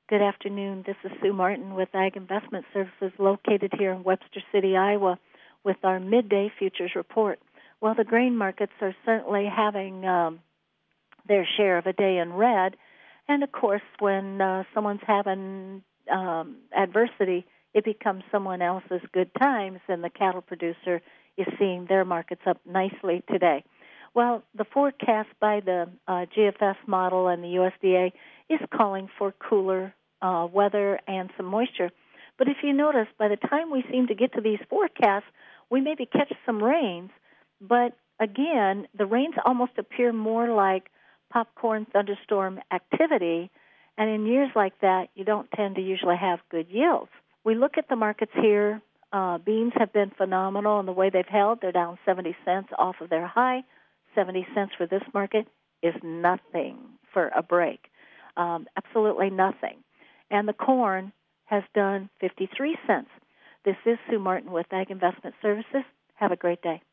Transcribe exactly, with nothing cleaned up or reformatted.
Good afternoon. This is Sue Martin with Ag Investment Services located here in Webster City, Iowa, with our midday futures report. Well, the grain markets are certainly having um, their share of a day in red. And, of course, when uh, someone's having um, adversity, it becomes someone else's good times, and the cattle producer is seeing their markets up nicely today. Well, the forecast by the uh, G F S model and the U S D A is calling for cooler uh, weather and some moisture. But if you notice, by the time we seem to get to these forecasts, we maybe catch some rains. But, again, the rains almost appear more like popcorn thunderstorm activity, and in years like that, you don't tend to usually have good yields. We look at the markets here. Uh, beans have been phenomenal in the way they've held. They're down seventy cents off of their high. seventy cents for this market is nothing for a break, um, absolutely nothing. And the corn has done fifty-three cents. This is Sue Martin with Ag Investment Services. Have a great day.